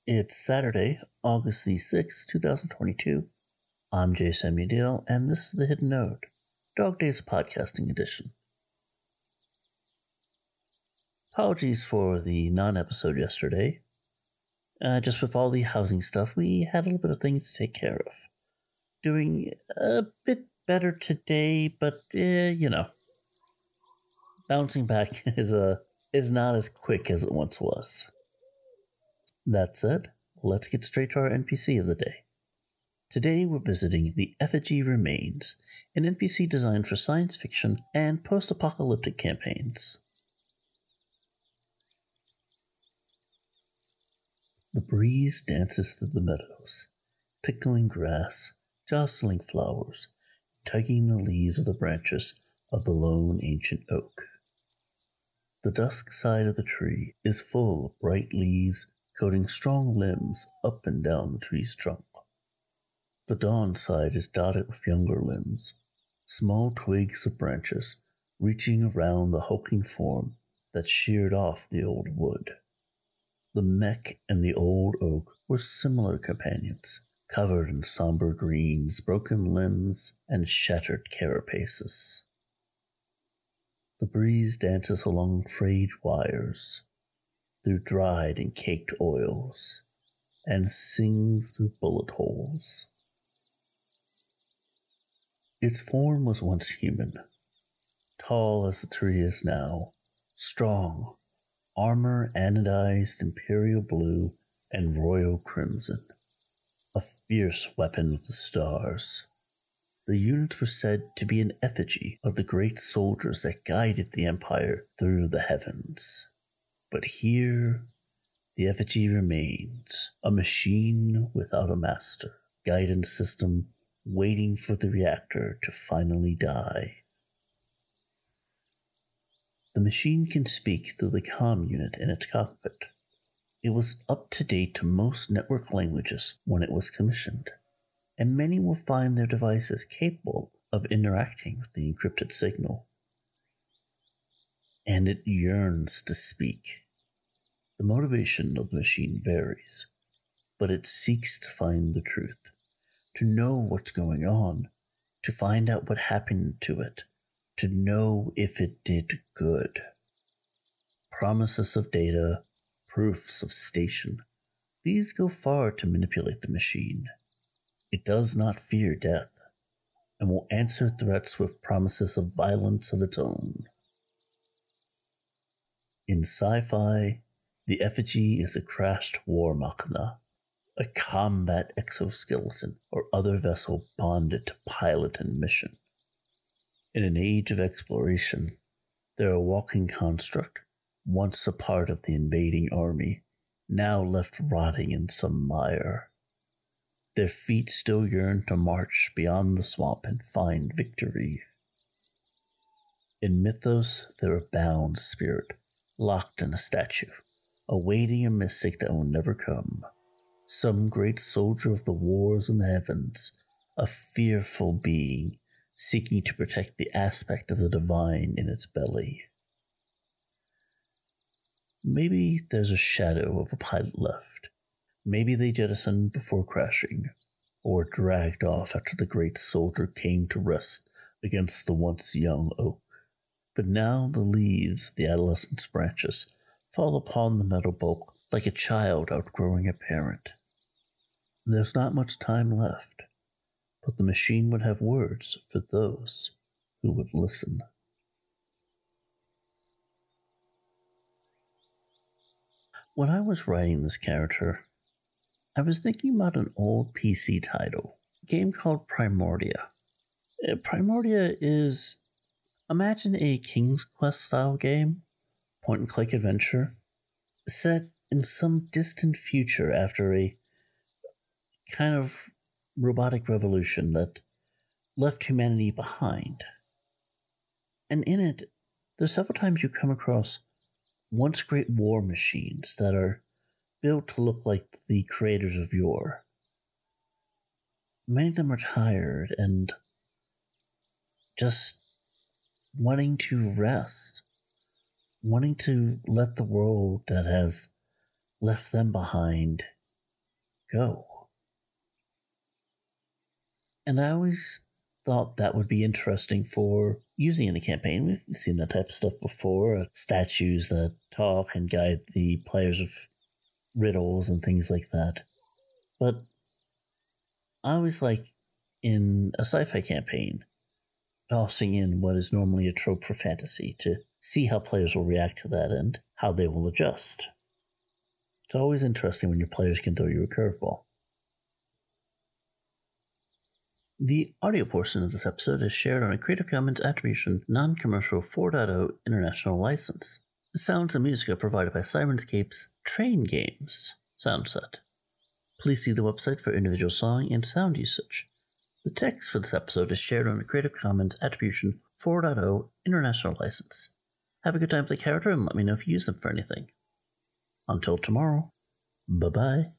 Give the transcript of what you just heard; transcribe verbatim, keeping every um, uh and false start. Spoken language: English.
It's Saturday, August the sixth, twenty twenty-two. I'm Jay Samuel, and this is The Hidden Node, Dog Days Podcasting Edition. Apologies for the non-episode yesterday. Uh, just with all the housing stuff, we had a little bit of things to take care of. Doing a bit better today, but, eh, you know, bouncing back is, a, is not as quick as it once was. That said, let's get straight to our N P C of the day. Today we're visiting the Effigy Remains, an N P C designed for science fiction and post-apocalyptic campaigns. The breeze dances through the meadows, tickling grass, jostling flowers, tugging the leaves of the branches of the lone ancient oak. The dusk side of the tree is full of bright leaves coating strong limbs up and down the tree's trunk. The dawn side is dotted with younger limbs, small twigs of branches reaching around the hulking form that sheared off the old wood. The mech and the old oak were similar companions, covered in somber greens, broken limbs, and shattered carapaces. The breeze dances along frayed wires, through dried and caked oils, and sings through bullet holes. Its form was once human, tall as the tree is now, strong, armor anodized imperial blue and royal crimson, a fierce weapon of the stars. The units were said to be an effigy of the great soldiers that guided the Empire through the heavens. But here, the effigy remains, a machine without a master, guidance system waiting for the reactor to finally die. The machine can speak through the comm unit in its cockpit. It was up to date to most network languages when it was commissioned, and many will find their devices capable of interacting with the encrypted signal. And it yearns to speak. The motivation of the machine varies, but it seeks to find the truth, to know what's going on, to find out what happened to it, to know if it did good. Promises of data, proofs of station, these go far to manipulate the machine. It does not fear death, and will answer threats with promises of violence of its own. In sci-fi, the effigy is a crashed war machina, a combat exoskeleton or other vessel bonded to pilot and mission. In an age of exploration, they're a walking construct, once a part of the invading army, now left rotting in some mire. Their feet still yearn to march beyond the swamp and find victory. In mythos, they're a bound spirit, locked in a statue, awaiting a mystic that will never come. Some great soldier of the wars in the heavens, a fearful being, seeking to protect the aspect of the divine in its belly. Maybe there's a shadow of a pilot left. Maybe they jettisoned before crashing, or dragged off after the great soldier came to rest against the once young oak. But now the leaves, the adolescent's branches, fall upon the metal bulk like a child outgrowing a parent. There's not much time left, but the machine would have words for those who would listen. When I was writing this character, I was thinking about an old P C title, a game called Primordia. Uh, Primordia is, imagine a King's Quest style game, point and click adventure, set in some distant future after a kind of robotic revolution that left humanity behind. And in it, there's several times you come across once great war machines that are built to look like the creators of yore. Many of them are tired and just wanting to rest, wanting to let the world that has left them behind go. And I always thought that would be interesting for using in a campaign. We've seen that type of stuff before. Uh, statues that talk and guide the players of riddles and things like that. But I always like, in a sci-fi campaign, tossing in what is normally a trope for fantasy to see how players will react to that and how they will adjust. It's always interesting when your players can throw you a curveball. The audio portion of this episode is shared on a Creative Commons Attribution Non-Commercial four point oh International License. The sounds and music are provided by Sirenscape's Train Games soundset. Please see the website for individual song and sound usage. The text for this episode is shared on a Creative Commons Attribution four point oh International License. Have a good time with the character and let me know if you use them for anything. Until tomorrow, bye-bye.